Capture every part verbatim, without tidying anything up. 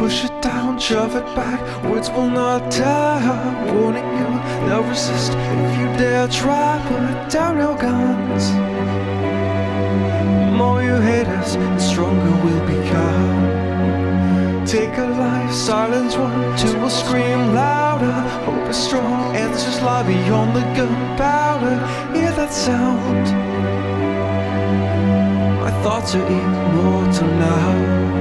Push it down, shove it back, words will not die. I'm warning you, they'll resist if you dare try. Put down your guns. The more you hate us, the stronger we'll become. Take a life, silence one, two will scream louder. Hope is strong, answers lie beyond the gunpowder. Hear that sound? My thoughts are immortal now.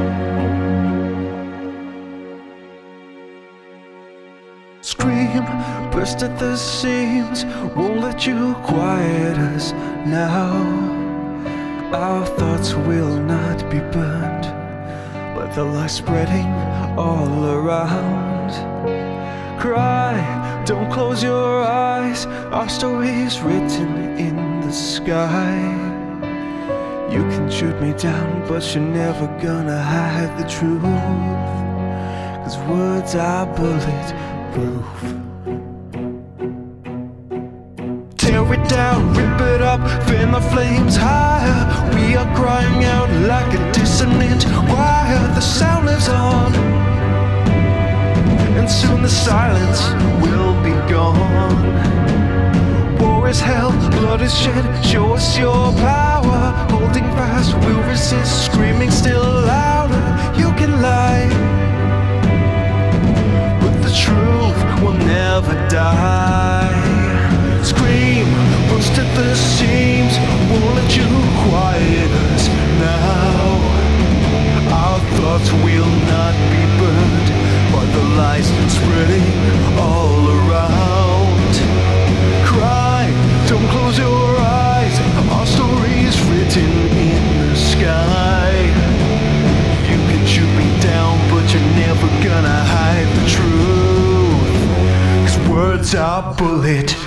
Scream, burst at the seams, won't let you quiet us now. Our thoughts will not be burned, but the light spreading all around. Cry, don't close your eyes, our story's written in the sky. You can shoot me down, but you're never gonna hide the truth, 'cause words are bulletproof. Tear it down, rip it up, fan the flames higher. We are crying out like a dissonant choir. The sound lives on, and soon the silence will be gone. War is hell, blood is shed, show us your power. Holding fast, we'll resist, screaming still louder. You can lie, but the truth will never die. Scream, burst at the seams, won't let you quiet us now. Our thoughts will not be burned by the lies spreading all around. Cry, don't close your eyes, our story is written in the sky. You can shoot me down, but you're never gonna hide the truth, 'cause words are bulletproof.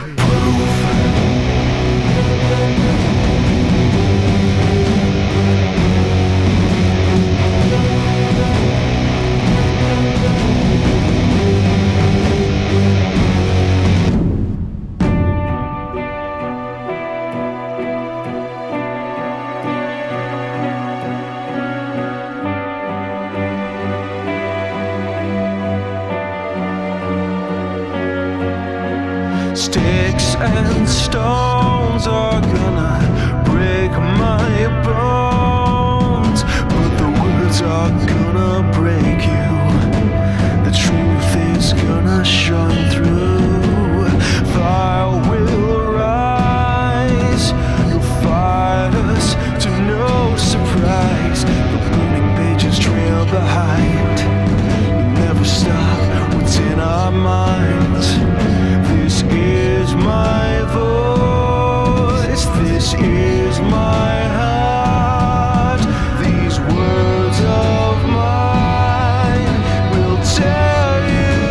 Sticks and stones are gonna break my bones, but the words are gonna break you. The truth is gonna shine through. Fire will rise, you'll fight us to no surprise. The burning pages trail behind. You'll never stop what's in our minds. This is my voice, this is my heart. These words of mine will tear you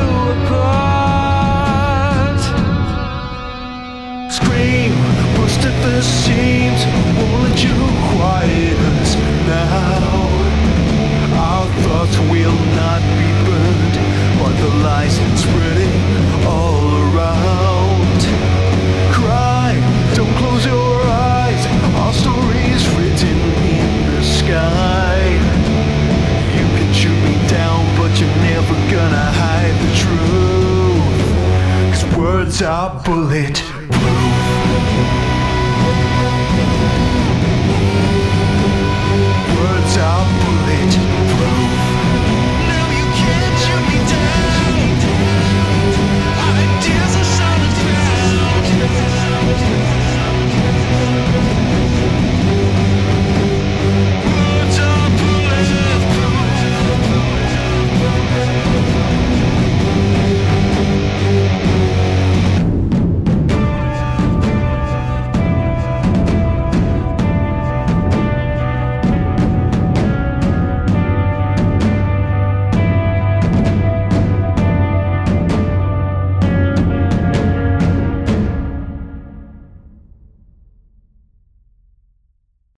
apart. Scream, burst at the seams, won't let you quiet us now. Our thoughts will not be burned by the lies spreading all around. Cry, don't close your eyes, our story is written in the sky. You can shoot me down, but you're never gonna hide the truth, 'cause words are bulletproof.